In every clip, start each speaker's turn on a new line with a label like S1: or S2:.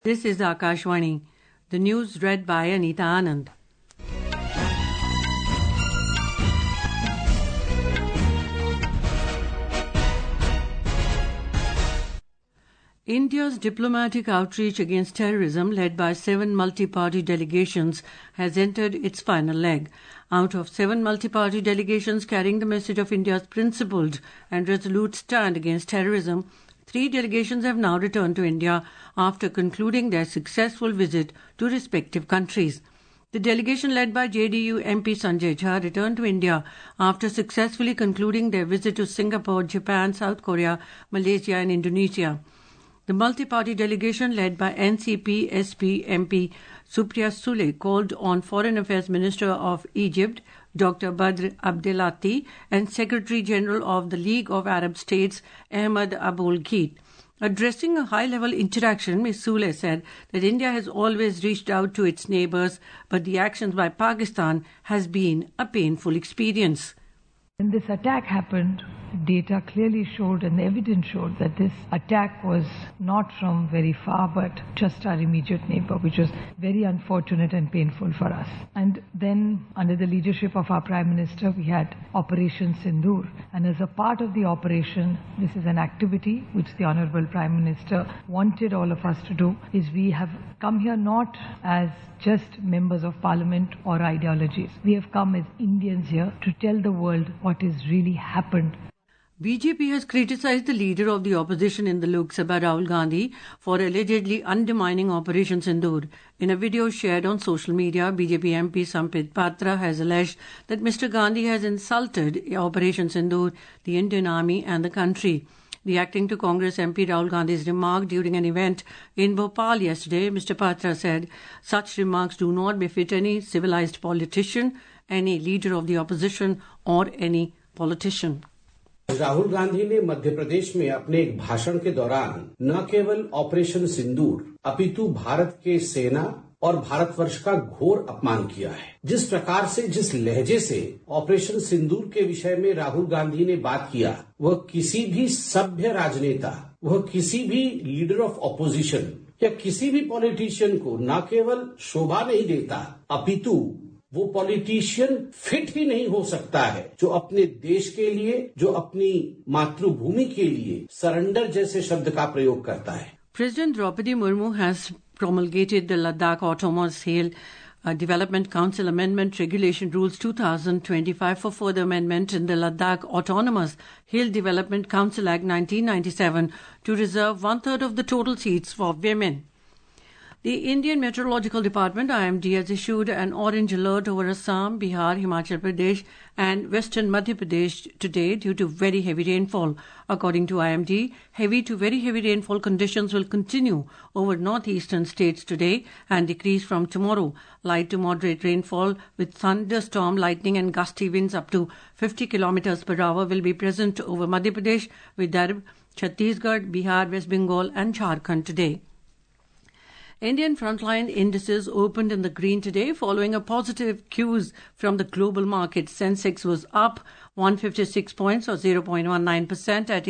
S1: This is Akashvani. The news read by Anita Anand. India's diplomatic outreach against terrorism, led by 7 multi-party delegations, has entered its final leg. Out of 7 multi-party delegations carrying the message of India's principled and resolute stand against terrorism, 3 delegations have now returned to India after concluding their successful visit to respective countries. The delegation led by JDU MP Sanjay Jha returned to India after successfully concluding their visit to Singapore, Japan, South Korea, Malaysia and Indonesia. The multi-party delegation led by NCP SP MP Supriya Sule called on Foreign Affairs Minister of Egypt, Dr. Badr Abdelati, and Secretary General of the League of Arab States, Ahmad Aboul Gheit. Addressing a high-level interaction, Ms. Sule said that India has always reached out to its neighbours, but the actions by Pakistan has been a painful experience.
S2: When this attack happened, data clearly showed and the evidence showed that this attack was not from very far but just our immediate neighbor, which was very unfortunate and painful for us. And then under the leadership of our Prime Minister, we had Operation Sindoor. And as a part of the operation, this is an activity which the Honorable Prime Minister wanted all of us to do, is we have come here not as just members of parliament or ideologies. We have come as Indians here to tell the world what has really happened.
S1: BJP has criticised the leader of the opposition in the Lok Sabha, Rahul Gandhi, for allegedly undermining Operation Sindoor. In a video shared on social media, BJP MP Sampit Patra has alleged that Mr. Gandhi has insulted Operation Sindoor, the Indian Army and the country. Reacting to Congress MP Rahul Gandhi's remark during an event in Bhopal yesterday, Mr. Patra said, such remarks do not befit any civilized politician, any leader of the opposition or any politician.
S3: Rahul Gandhi ने मध्य प्रदेश में अपने एक भाषण के दौरान न केवल operation सिंदूर अपितु भारत के सेना और भारतवर्ष का घोर अपमान किया है। जिस प्रकार से, जिस लहजे से ऑपरेशन सिंदूर के विषय में राहुल गांधी ने बात किया, वह किसी भी सभ्य राजनेता, वह किसी भी लीडर ऑफ ऑपोजिशन या किसी भी पॉलिटिशियन को न केवल शोभा नहीं देता, अपितु वो पॉलिटिशियन फिट ही नहीं हो सकता है जो अपने देश के लिए, जो अपनी मातृभूमि के लिए सरेंडर जैसे शब्द का प्रयोग करता है।
S1: President Draupadi Murmu has promulgated the Ladakh Autonomous Hill Development Council Amendment Regulation Rules 2025 for further amendment in the Ladakh Autonomous Hill Development Council Act 1997 to reserve 1/3 of the total seats for women. The Indian Meteorological Department IMD has issued an orange alert over Assam, Bihar, Himachal Pradesh and western Madhya Pradesh today due to very heavy rainfall. According to IMD, heavy to very heavy rainfall conditions will continue over northeastern states today and decrease from tomorrow. Light to moderate rainfall with thunderstorm, lightning and gusty winds up to 50 km per hour will be present over Madhya Pradesh, Vidarbha, Chhattisgarh, Bihar, West Bengal and Jharkhand today. Indian frontline indices opened in the green today following a positive cues from the global market. Sensex was up 156 points or 0.19% at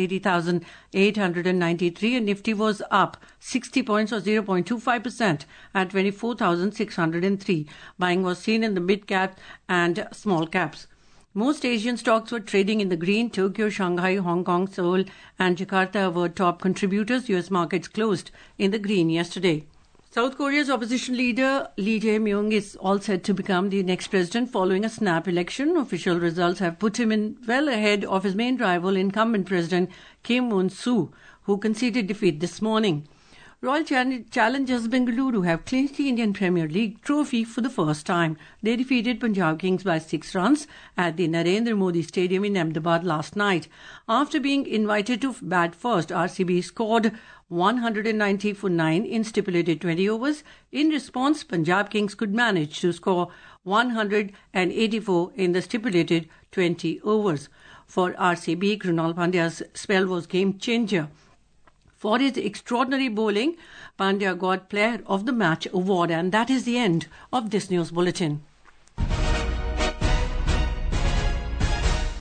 S1: 80,893 and Nifty was up 60 points or 0.25% at 24,603. Buying was seen in the mid-cap and small caps. Most Asian stocks were trading in the green. Tokyo, Shanghai, Hong Kong, Seoul and Jakarta were top contributors. US markets closed in the green yesterday. South Korea's opposition leader Lee Jae-myung is all set to become the next president following a snap election. Official results have put him in well ahead of his main rival, incumbent President Kim Moon-soo, who conceded defeat this morning. Royal Challengers Bengaluru have clinched the Indian Premier League trophy for the first time. They defeated Punjab Kings by 6 runs at the Narendra Modi Stadium in Ahmedabad last night. After being invited to bat first, RCB scored 190 for 9 in stipulated 20 overs. In response, Punjab Kings could manage to score 184 in the stipulated 20 overs. For RCB, Krunal Pandya's spell was game changer. For his extraordinary bowling, Pandya got Player of the Match award, and that is the end of this news bulletin.